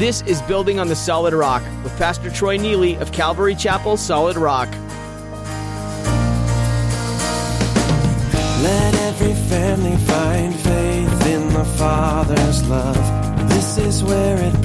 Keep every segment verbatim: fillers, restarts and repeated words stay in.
This is Building on the Solid Rock with Pastor Troy Neely of Calvary Chapel, Solid Rock. Let every family find faith in the Father's love. This is where it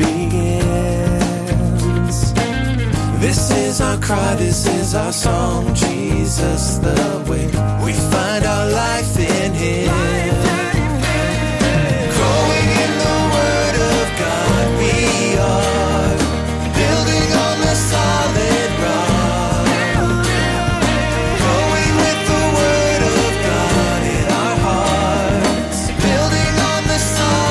begins. This is our cry, this is our song. Jesus the way. We find our life in Him. Growing in the Word of God, we are building on the solid rock. Growing with the Word of God in our hearts, building on the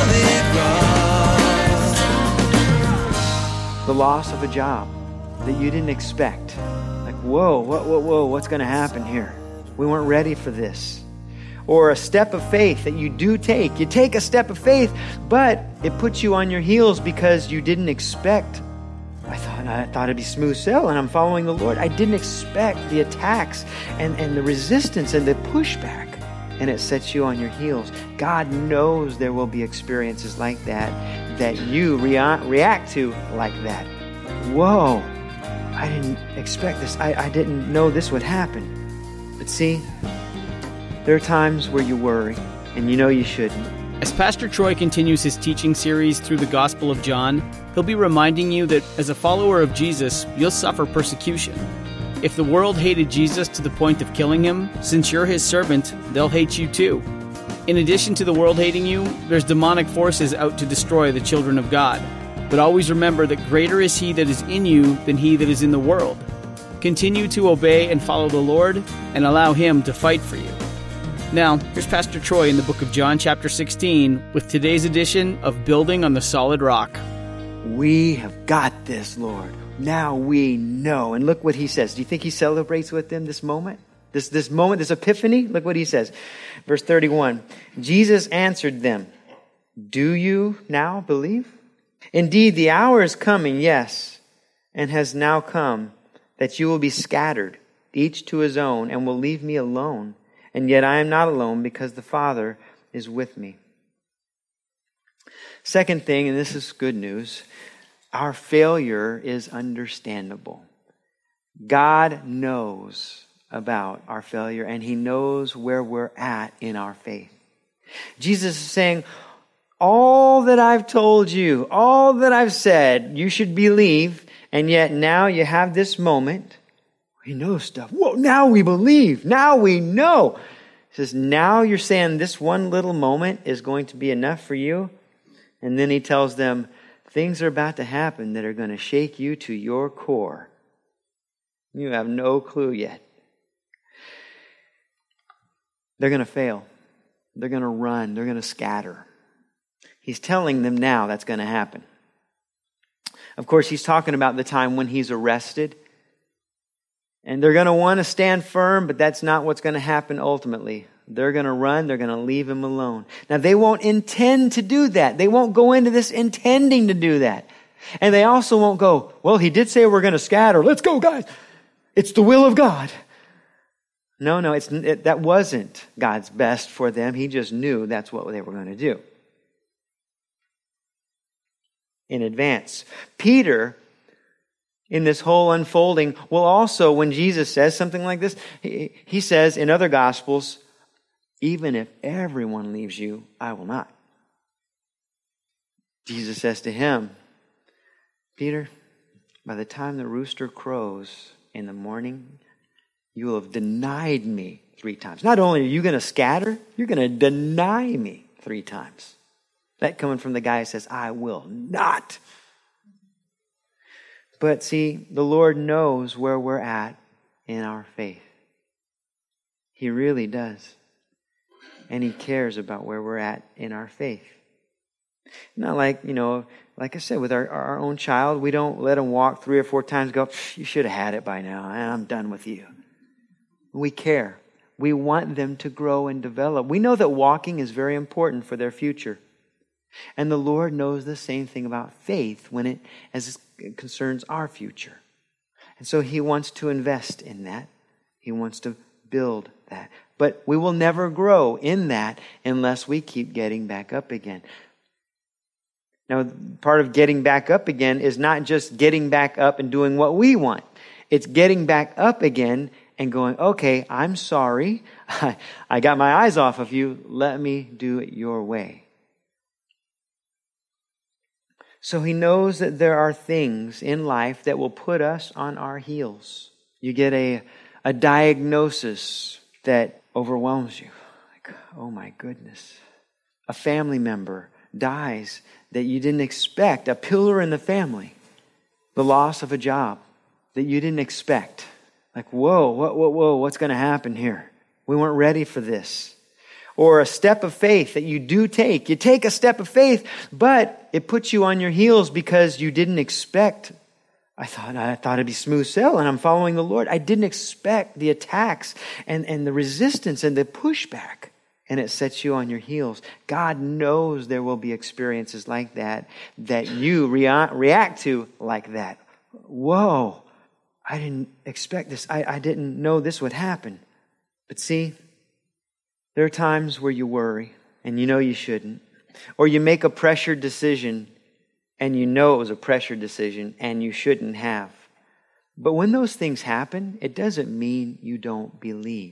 solid rock. The loss of a job that you didn't expect. Like, whoa, whoa, whoa, whoa, what's going to happen here? We weren't ready for this. Or a step of faith that you do take. You take a step of faith, but it puts you on your heels because you didn't expect. I thought I thought it'd be smooth sailing. I'm following the Lord. I didn't expect the attacks and, and the resistance and the pushback. And it sets you on your heels. God knows there will be experiences like that that you rea- react to like that. Whoa, I didn't expect this. I, I didn't know this would happen. But see, there are times where you worry, and you know you shouldn't. As Pastor Troy continues his teaching series through the Gospel of John, he'll be reminding you that as a follower of Jesus, you'll suffer persecution. If the world hated Jesus to the point of killing him, since you're his servant, they'll hate you too. In addition to the world hating you, there's demonic forces out to destroy the children of God. But always remember that greater is He that is in you than he that is in the world. Continue to obey and follow the Lord and allow Him to fight for you. Now, here's Pastor Troy in the book of John chapter sixteen with today's edition of Building on the Solid Rock. We have got this, Lord. Now we know. And look what He says. Do you think He celebrates with them this moment? This, this moment, this epiphany? Look what He says. Verse thirty-one. Jesus answered them, "Do you now believe? Indeed, the hour is coming, yes, and has now come, that you will be scattered, each to his own, and will leave me alone. And yet I am not alone, because the Father is with me." Second thing, and this is good news, our failure is understandable. God knows about our failure, and He knows where we're at in our faith. Jesus is saying, all that I've told you, all that I've said, you should believe, and yet now you have this moment. We know stuff. Whoa, now we believe. Now we know. He says, now you're saying this one little moment is going to be enough for you? And then He tells them, things are about to happen that are going to shake you to your core. You have no clue yet. They're going to fail. They're going to run. They're going to scatter. He's telling them now that's going to happen. Of course, He's talking about the time when He's arrested. And they're going to want to stand firm, but that's not what's going to happen ultimately. They're going to run. They're going to leave Him alone. Now, they won't intend to do that. They won't go into this intending to do that. And they also won't go, well, He did say we're going to scatter. Let's go, guys. It's the will of God. No, no, it's it, that wasn't God's best for them. He just knew that's what they were going to do in advance. Peter, in this whole unfolding, will also, when Jesus says something like this, he, he says in other Gospels, even if everyone leaves you, I will not. Jesus says to him, Peter, by the time the rooster crows in the morning, you will have denied me three times. Not only are you going to scatter, you're going to deny me three times. That coming from the guy who says, I will not. But see, the Lord knows where we're at in our faith. He really does. And He cares about where we're at in our faith. Not like, you know, like I said, with our, our own child, we don't let them walk three or four times and go, you should have had it by now, and I'm done with you. We care. We want them to grow and develop. We know that walking is very important for their future. And the Lord knows the same thing about faith when it as it concerns our future. And so He wants to invest in that. He wants to build that. But we will never grow in that unless we keep getting back up again. Now, part of getting back up again is not just getting back up and doing what we want. It's getting back up again and going, okay, I'm sorry. I, I got my eyes off of you. Let me do it your way. So he knows that there are things in life that will put us on our heels. You get a, a diagnosis that overwhelms you. Like, oh my goodness. A family member dies that you didn't expect, a pillar in the family. The loss of a job that you didn't expect. Like, whoa, whoa, whoa, whoa, what's going to happen here? We weren't ready for this. Or a step of faith that you do take. You take a step of faith, but it puts you on your heels because you didn't expect. I thought I thought it'd be smooth sailing. I'm following the Lord. I didn't expect the attacks and, and the resistance and the pushback. And it sets you on your heels. God knows there will be experiences like that that you rea- react to like that. Whoa, I didn't expect this. I, I didn't know this would happen. But see, there are times where you worry and you know you shouldn't. Or you make a pressured decision and you know it was a pressured decision and you shouldn't have. But when those things happen, it doesn't mean you don't believe.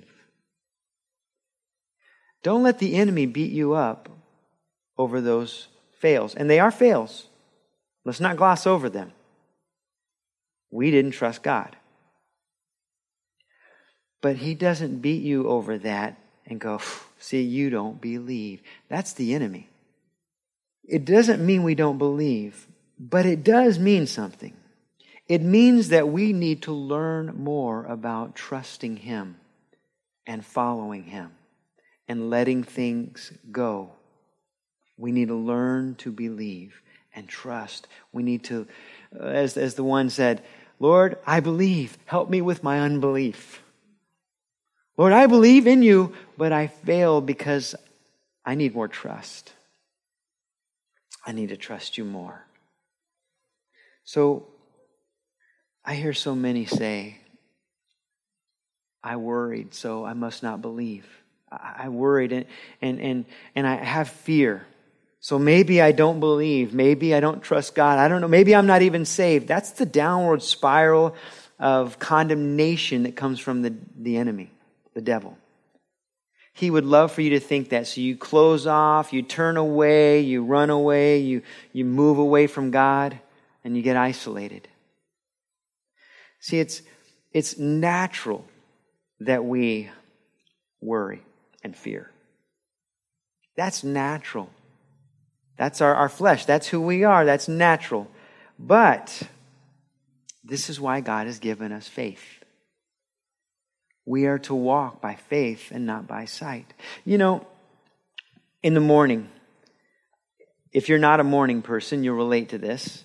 Don't let the enemy beat you up over those fails. And they are fails. Let's not gloss over them. We didn't trust God. But he doesn't beat you over that and go, see, you don't believe. That's the enemy. It doesn't mean we don't believe, but it does mean something. It means that we need to learn more about trusting him and following him. And letting things go. We need to learn to believe and trust. We need to, uh, as, as the one said, Lord, I believe. Help me with my unbelief. Lord, I believe in you, but I fail because I need more trust. I need to trust you more. So, I hear so many say, I worried, so I must not believe. I worried and, and, and, and I have fear. So maybe I don't believe. Maybe I don't trust God. I don't know. Maybe I'm not even saved. That's the downward spiral of condemnation that comes from the, the enemy, the devil. He would love for you to think that. So you close off, you turn away, you run away, you, you move away from God, and you get isolated. See, it's, it's natural that we worry and fear. That's natural. That's our, our flesh. That's who we are. That's natural. But this is why God has given us faith. We are to walk by faith and not by sight. You know, in the morning, if you're not a morning person, you'll relate to this.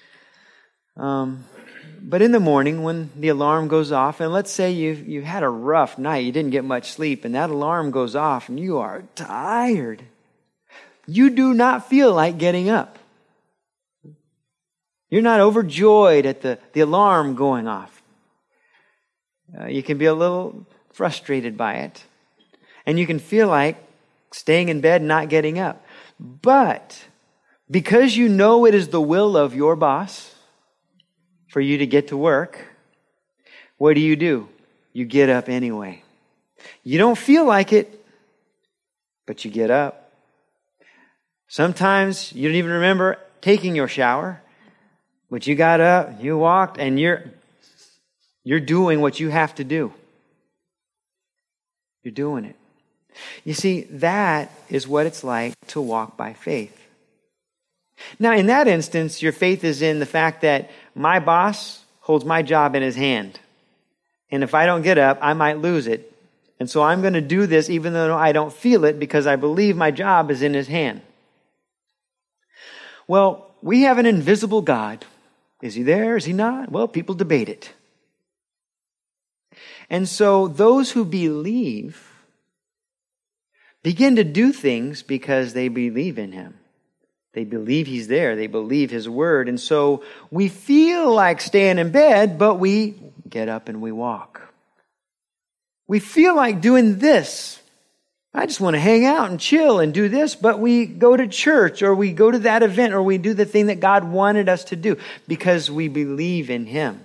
Um, but in the morning, when the alarm goes off, and let's say you've, you've had a rough night, you didn't get much sleep, and that alarm goes off, and you are tired. You do not feel like getting up. You're not overjoyed at the, the alarm going off. Uh, you can be a little frustrated by it. And you can feel like staying in bed and not getting up. But because you know it is the will of your boss for you to get to work, what do you do? You get up anyway. You don't feel like it, but you get up. Sometimes you don't even remember taking your shower, but you got up, you walked, and you're you're doing what you have to do. You're doing it. You see, that is what it's like to walk by faith. Now, in that instance, your faith is in the fact that my boss holds my job in his hand. And if I don't get up, I might lose it. And so I'm going to do this even though I don't feel it because I believe my job is in his hand. Well, we have an invisible God. Is he there? Is he not? Well, people debate it. And so those who believe begin to do things because they believe in him. They believe he's there. They believe his word. And so we feel like staying in bed, but we get up and we walk. We feel like doing this, I just want to hang out and chill and do this, but we go to church or we go to that event or we do the thing that God wanted us to do because we believe in Him.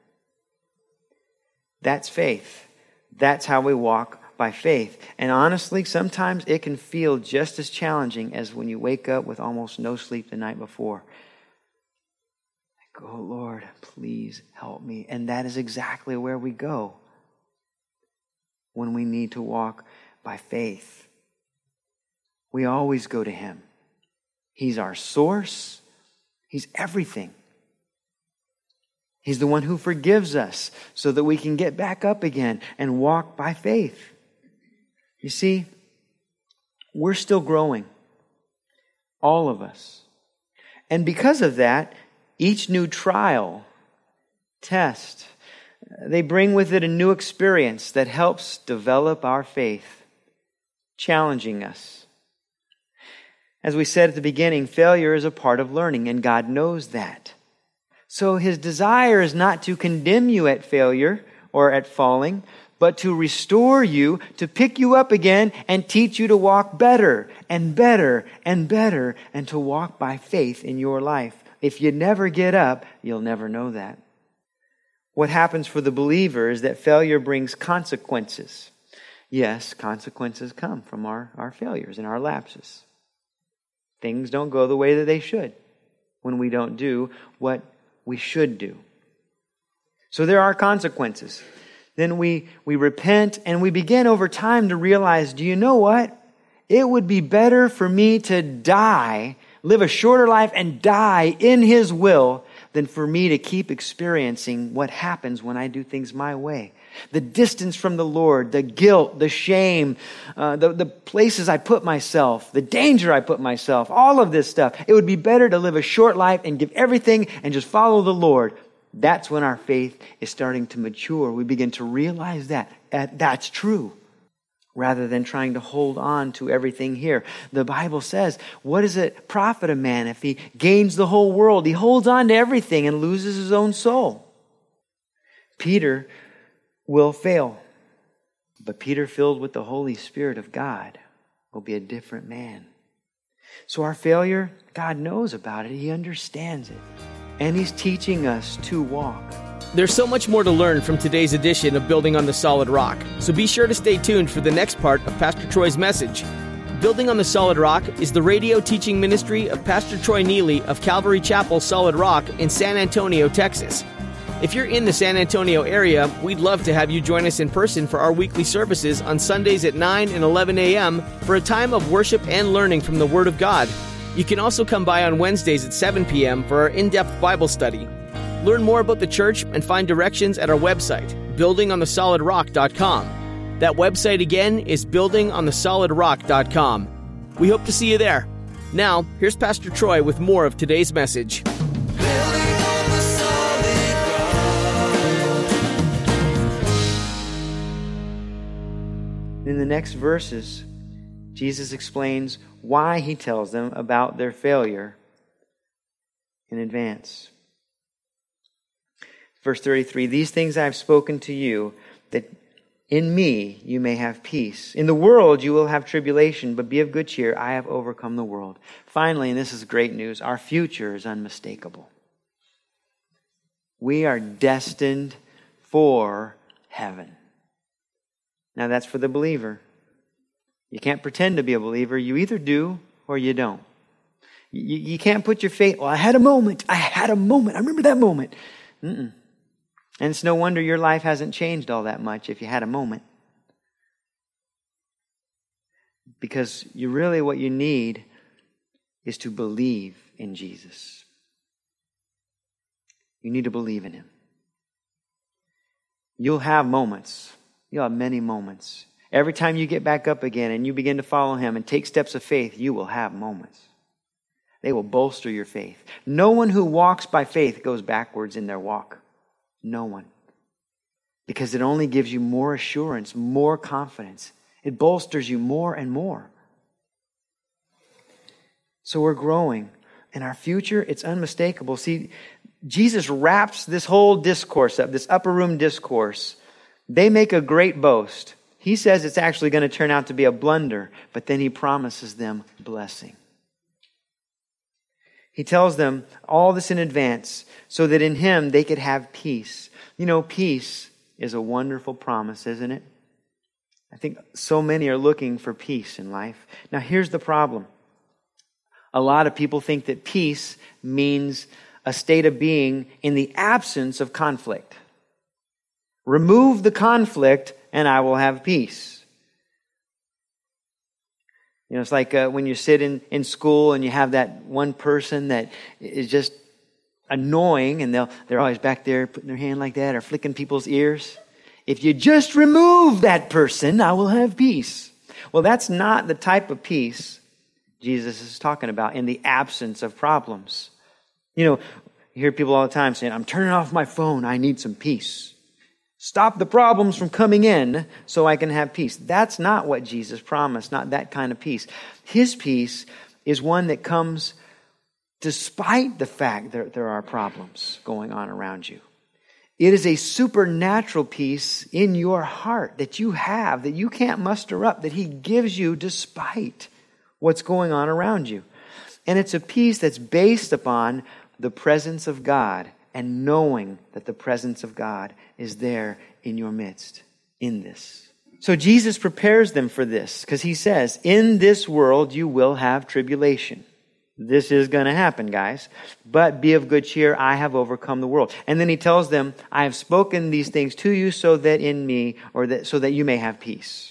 That's faith. That's how we walk by faith. And honestly, sometimes it can feel just as challenging as when you wake up with almost no sleep the night before. Like, oh Lord, please help me. And that is exactly where we go when we need to walk by faith. We always go to Him. He's our source. He's everything. He's the one who forgives us so that we can get back up again and walk by faith. You see, we're still growing. All of us. And because of that, each new trial, test, they bring with it a new experience that helps develop our faith, challenging us. As we said at the beginning, failure is a part of learning, and God knows that. So His desire is not to condemn you at failure or at falling, but to restore you, to pick you up again and teach you to walk better and better and better and to walk by faith in your life. If you never get up, you'll never know that. What happens for the believer is that failure brings consequences. Yes, consequences come from our, our failures and our lapses. Things don't go the way that they should when we don't do what we should do. So there are consequences. Then we, we repent and we begin over time to realize, do you know what? It would be better for me to die, live a shorter life and die in His will than for me to keep experiencing what happens when I do things my way. The distance from the Lord, the guilt, the shame, uh, the, the places I put myself, the danger I put myself, all of this stuff. It would be better to live a short life and give everything and just follow the Lord. That's when our faith is starting to mature. We begin to realize that, that that's true, rather than trying to hold on to everything here. The Bible says, what does it profit a man if he gains the whole world? He holds on to everything and loses his own soul. Peter will fail. But Peter, filled with the Holy Spirit of God, will be a different man. So our failure, God knows about it. He understands it. And He's teaching us to walk. There's so much more to learn from today's edition of Building on the Solid Rock, so be sure to stay tuned for the next part of Pastor Troy's message. Building on the Solid Rock is the radio teaching ministry of Pastor Troy Neely of Calvary Chapel Solid Rock in San Antonio, Texas. If you're in the San Antonio area, we'd love to have you join us in person for our weekly services on Sundays at nine and eleven a.m. for a time of worship and learning from the Word of God. You can also come by on Wednesdays at seven p.m. for our in-depth Bible study. Learn more about the church and find directions at our website, building on the solid rock dot com. That website again is building on the solid rock dot com. We hope to see you there. Now, here's Pastor Troy with more of today's message. In the next verses, Jesus explains why He tells them about their failure in advance. Verse thirty-three, these things I have spoken to you, that in me you may have peace. In the world you will have tribulation, but be of good cheer. I have overcome the world. Finally, and this is great news, our future is unmistakable. We are destined for heaven. Now that's for the believer. You can't pretend to be a believer. You either do or you don't. You, you can't put your faith, well, I had a moment. I had a moment. I remember that moment. Mm-mm. And it's no wonder your life hasn't changed all that much if you had a moment. Because you really, what you need is to believe in Jesus. You need to believe in Him. You'll have moments. You'll have many moments. Every time you get back up again and you begin to follow Him and take steps of faith, you will have moments. They will bolster your faith. No one who walks by faith goes backwards in their walk. No one. Because it only gives you more assurance, more confidence. It bolsters you more and more. So we're growing. And our future, it's unmistakable. See, Jesus wraps this whole discourse up, this upper room discourse. They make a great boast. He says it's actually going to turn out to be a blunder, but then he promises them blessing. He tells them all this in advance so that in him they could have peace. You know, peace is a wonderful promise, isn't it? I think so many are looking for peace in life. Now, here's the problem. A lot of people think that peace means a state of being in the absence of conflict. Remove the conflict and I will have peace. You know, it's like uh, when you sit in, in school and you have that one person that is just annoying and they'll, they're always back there putting their hand like that or flicking people's ears. If you just remove that person, I will have peace. Well, that's not the type of peace Jesus is talking about in the absence of problems. You know, you hear people all the time saying, I'm turning off my phone, I need some peace. Stop the problems from coming in so I can have peace. That's not what Jesus promised, not that kind of peace. His peace is one that comes despite the fact that there are problems going on around you. It is a supernatural peace in your heart that you have, that you can't muster up, that He gives you despite what's going on around you. And it's a peace that's based upon the presence of God and knowing that the presence of God is there in your midst, in this. So Jesus prepares them for this because He says, in this world you will have tribulation. This is going to happen, guys. But be of good cheer, I have overcome the world. And then He tells them, I have spoken these things to you so that in me, or that so that you may have peace.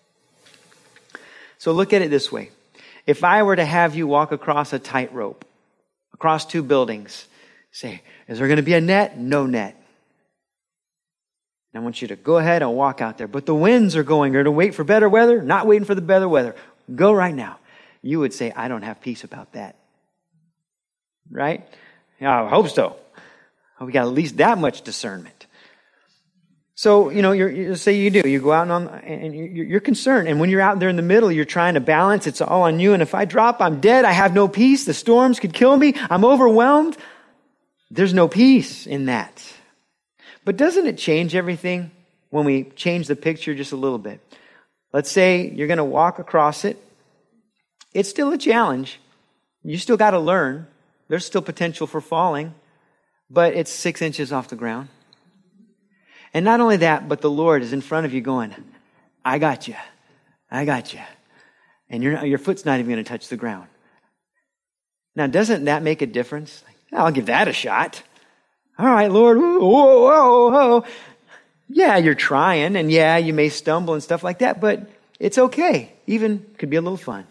So look at it this way. If I were to have you walk across a tightrope, across two buildings, say, is there going to be a net? No net. And I want you to go ahead and walk out there. But the winds are going. You're going to wait for better weather? Not waiting for the better weather. Go right now. You would say, I don't have peace about that. Right? Yeah, I hope so. We got at least that much discernment. So, you know, you're, you say you do. You go out and, on, and you're, you're concerned. And when you're out there in the middle, you're trying to balance. It's all on you. And if I drop, I'm dead. I have no peace. The storms could kill me. I'm overwhelmed. There's no peace in that. But doesn't it change everything when we change the picture just a little bit? Let's say you're going to walk across it. It's still a challenge. You still got to learn. There's still potential for falling. But it's six inches off the ground. And not only that, but the Lord is in front of you going, I got you. I got you. And your your foot's not even going to touch the ground. Now, doesn't that make a difference? I'll give that a shot. All right, Lord. Whoa, whoa, whoa. Yeah, you're trying. And yeah, you may stumble and stuff like that. But it's okay. Even could be a little fun.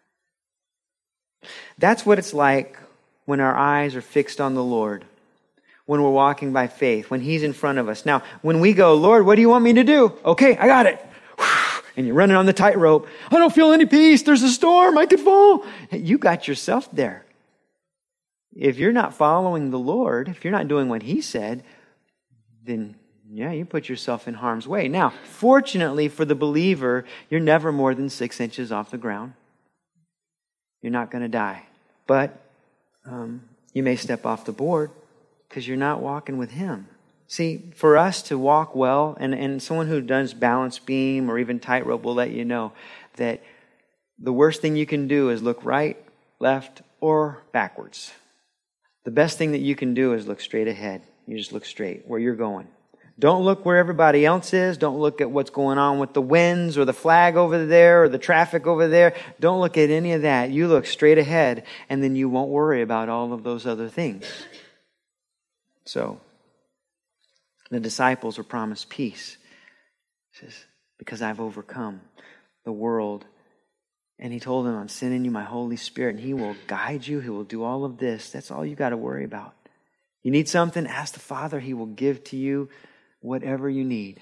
That's what it's like when our eyes are fixed on the Lord. When we're walking by faith, when He's in front of us. Now, when we go, Lord, what do you want me to do? Okay, I got it. And you're running on the tightrope. I don't feel any peace. There's a storm. I could fall. You got yourself there. If you're not following the Lord, if you're not doing what He said, then yeah, you put yourself in harm's way. Now, fortunately for the believer, you're never more than six inches off the ground. You're not going to die. But um, you may step off the board. Because you're not walking with Him. See, for us to walk well, and, and someone who does balance beam or even tightrope will let you know that the worst thing you can do is look right, left, or backwards. The best thing that you can do is look straight ahead. You just look straight where you're going. Don't look where everybody else is. Don't look at what's going on with the winds or the flag over there or the traffic over there. Don't look at any of that. You look straight ahead, and then you won't worry about all of those other things. So, the disciples were promised peace. He says, because I've overcome the world. And He told them, I'm sending you my Holy Spirit, and He will guide you. He will do all of this. That's all you got to worry about. You need something? Ask the Father. He will give to you whatever you need.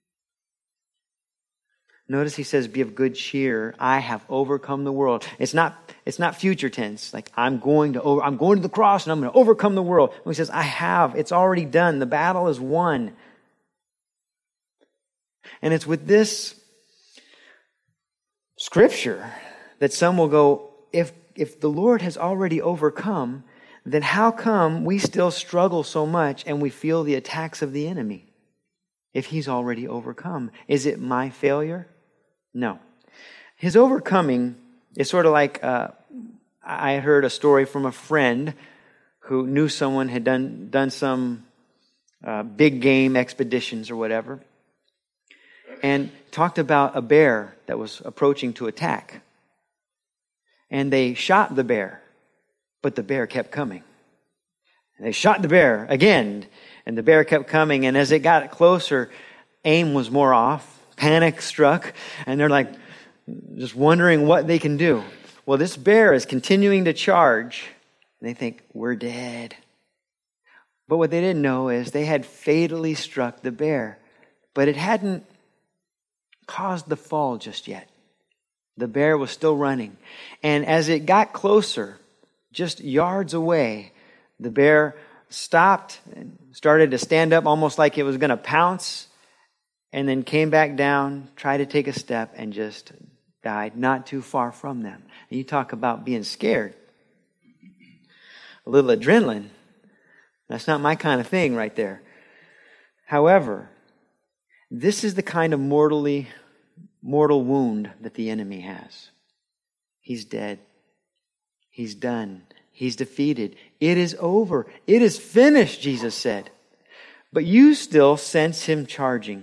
Notice He says, be of good cheer. I have overcome the world. It's not, it's not future tense. Like, I'm going to over, I'm going to the cross and I'm going to overcome the world. He says, I have. It's already done. The battle is won. And it's with this scripture that some will go, if, if the Lord has already overcome, then how come we still struggle so much and we feel the attacks of the enemy? if he's already overcome? Is it my failure? No. His overcoming is sort of like, uh, I heard a story from a friend who knew someone had done, done some uh, big game expeditions or whatever, and talked about a bear that was approaching to attack. And they shot the bear, but the bear kept coming. And they shot the bear again, and the bear kept coming. And as it got closer, aim was more off, panic struck, and they're like just wondering what they can do. Well, this bear is continuing to charge, and they think, we're dead. But what they didn't know is they had fatally struck the bear, but it hadn't caused the fall just yet. The bear was still running. And as it got closer, just yards away, the bear stopped and started to stand up almost like it was going to pounce, and then came back down, tried to take a step, and just died not too far from them. And you talk about being scared. A little adrenaline. That's not my kind of thing right there. However, this is the kind of mortally, mortal wound that the enemy has. He's dead. He's done. He's defeated. It is over. It is finished, Jesus said. But you still sense him charging.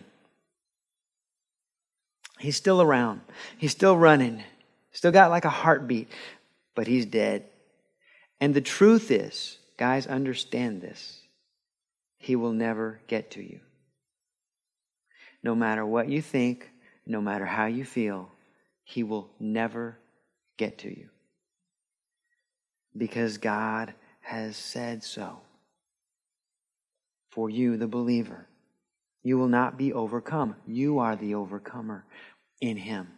He's still around. He's still running. Still got like a heartbeat. But he's dead. And the truth is, guys, understand this. He will never get to you. No matter what you think, no matter how you feel, he will never get to you. Because God has said so. For you, the believer, you will not be overcome. You are the overcomer in him.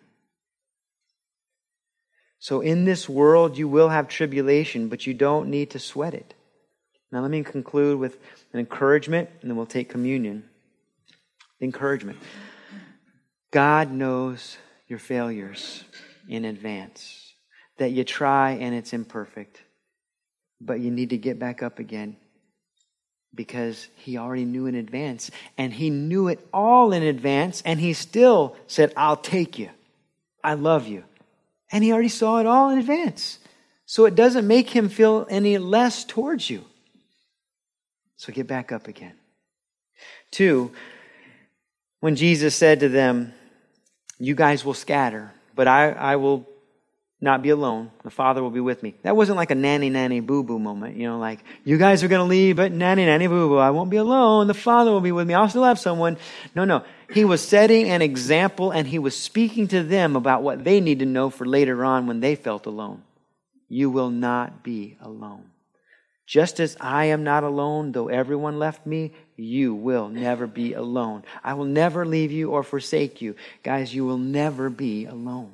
So in this world, you will have tribulation, but you don't need to sweat it. Now let me conclude with an encouragement, and then we'll take communion. Encouragement. God knows your failures in advance, that you try and it's imperfect, but you need to get back up again because he already knew in advance, and he knew it all in advance, and he still said, I'll take you. I love you. And he already saw it all in advance. So it doesn't make him feel any less towards you. So get back up again. Two, when Jesus said to them, you guys will scatter, but I, I will not be alone. The Father will be with me. That wasn't like a nanny, nanny, boo-boo moment. You know, like, you guys are going to leave, but nanny, nanny, boo-boo. I won't be alone. The Father will be with me. I'll still have someone. No, no. He was setting an example, and he was speaking to them about what they need to know for later on when they felt alone. You will not be alone. Just as I am not alone, though everyone left me, you will never be alone. I will never leave you or forsake you. Guys, you will never be alone.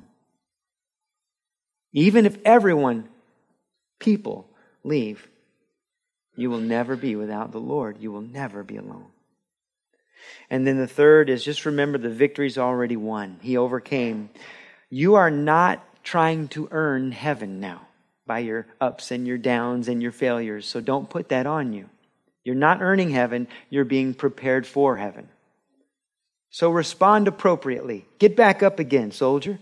Even if everyone, people, leave, you will never be without the Lord. You will never be alone. And then the third is just remember the victory's already won. He overcame. You are not trying to earn heaven now by your ups and your downs and your failures. So don't put that on you. You're not earning heaven. You're being prepared for heaven. So respond appropriately. Get back up again, soldier.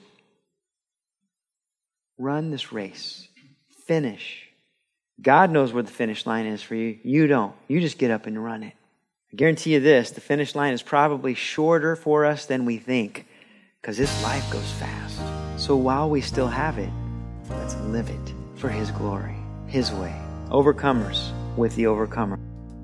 Run this race. Finish. God knows where the finish line is for you. You don't. You just get up and run it. I guarantee you this, the finish line is probably shorter for us than we think because this life goes fast. So while we still have it, let's live it for his glory, his way. Overcomers with the overcomer.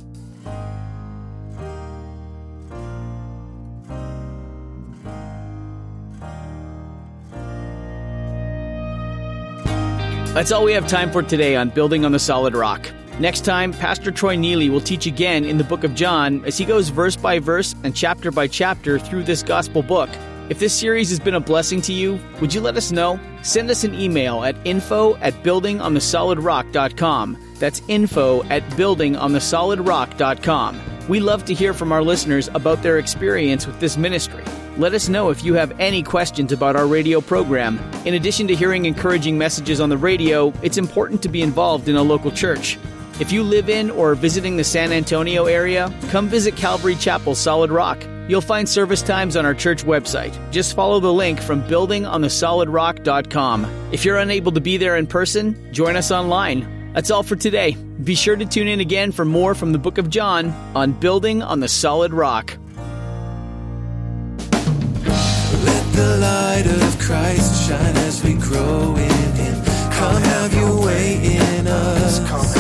That's all we have time for today on Building on the Solid Rock. Next time, Pastor Troy Neely will teach again in the book of John as he goes verse by verse and chapter by chapter through this gospel book. If this series has been a blessing to you, would you let us know? Send us an email at info at building on the solid rock dot com. That's info at building on the solid rock dot com. We love to hear from our listeners about their experience with this ministry. Let us know if you have any questions about our radio program. In addition to hearing encouraging messages on the radio, it's important to be involved in a local church. If you live in or are visiting the San Antonio area, come visit Calvary Chapel Solid Rock. You'll find service times on our church website. Just follow the link from building on the solid rock dot com. If you're unable to be there in person, join us online. That's all for today. Be sure to tune in again for more from the book of John on Building on the Solid Rock. Let the light of Christ shine as we grow in Him. Come have your way in us.